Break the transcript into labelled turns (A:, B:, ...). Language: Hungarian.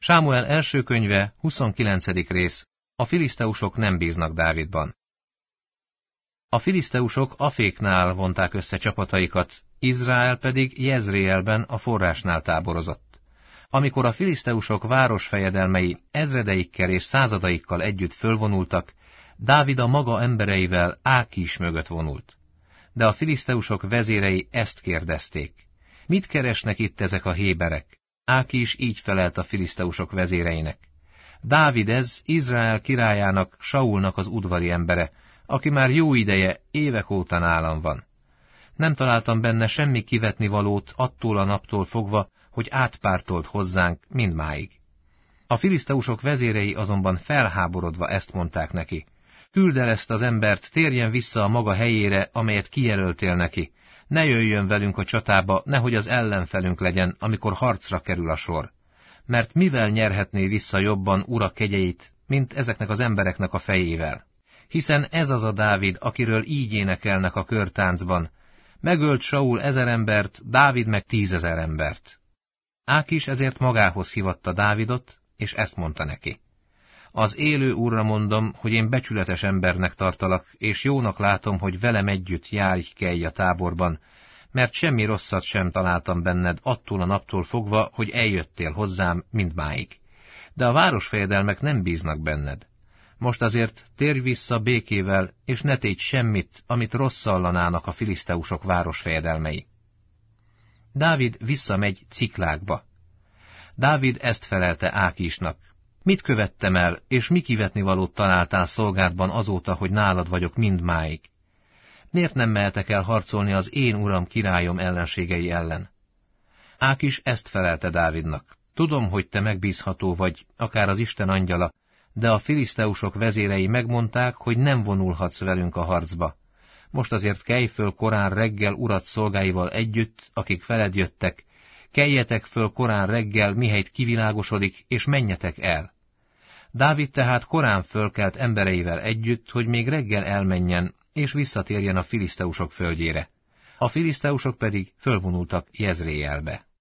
A: Sámuel első könyve, 29. rész. A filiszteusok nem bíznak Dávidban. A filiszteusok Aféknál vonták össze csapataikat, Izrael pedig Jezréelben a forrásnál táborozott. Amikor a filiszteusok városfejedelmei ezredeikkel és századaikkal együtt fölvonultak, Dávid a maga embereivel Ákis mögött vonult. De a filiszteusok vezérei ezt kérdezték: mit keresnek itt ezek a héberek? Ákis így felelt a filiszteusok vezéreinek: Dávid ez, Izrael királyának, Saulnak az udvari embere, aki már jó ideje, évek óta nálam van. Nem találtam benne semmi kivetnivalót attól a naptól fogva, hogy átpártolt hozzánk mindmáig. A filiszteusok vezérei azonban felháborodva ezt mondták neki: küld el ezt az embert, térjen vissza a maga helyére, amelyet kijelöltél neki. Ne jöjjön velünk a csatába, nehogy az ellenfelünk legyen, amikor harcra kerül a sor. Mert mivel nyerhetné vissza jobban ura kegyeit, mint ezeknek az embereknek a fejével? Hiszen ez az a Dávid, akiről így énekelnek a körtáncban: megölt Saul 1000 embert, Dávid meg 10 000 embert. Ákis ezért magához hívatta Dávidot, és ezt mondta neki: az élő Úrra mondom, hogy én becsületes embernek tartalak, és jónak látom, hogy velem együtt járj, kelj a táborban, mert semmi rosszat sem találtam benned attól a naptól fogva, hogy eljöttél hozzám mindmáig. De a városfejedelmek nem bíznak benned. Most azért térj vissza békével, és ne tégy semmit, amit rosszallanának a filiszteusok városfejedelmei. Dávid visszamegy Ciklágba. Dávid ezt felelte Ákisnak: mit követtem el, és mi kivetnivalót találtál szolgádban azóta, hogy nálad vagyok mindmáig? Miért nem mehetek el harcolni az én uram királyom ellenségei ellen? Ákis ezt felelte Dávidnak: tudom, hogy te megbízható vagy, akár az Isten angyala, de a filiszteusok vezérei megmondták, hogy nem vonulhatsz velünk a harcba. Most azért kelj föl korán reggel urat szolgáival együtt, akik veled jöttek, keljetek föl korán reggel, mihelyt kivilágosodik, és menjetek el. Dávid tehát korán fölkelt embereivel együtt, hogy még reggel elmenjen, és visszatérjen a filiszteusok földjére. A filiszteusok pedig fölvonultak Jezréelbe.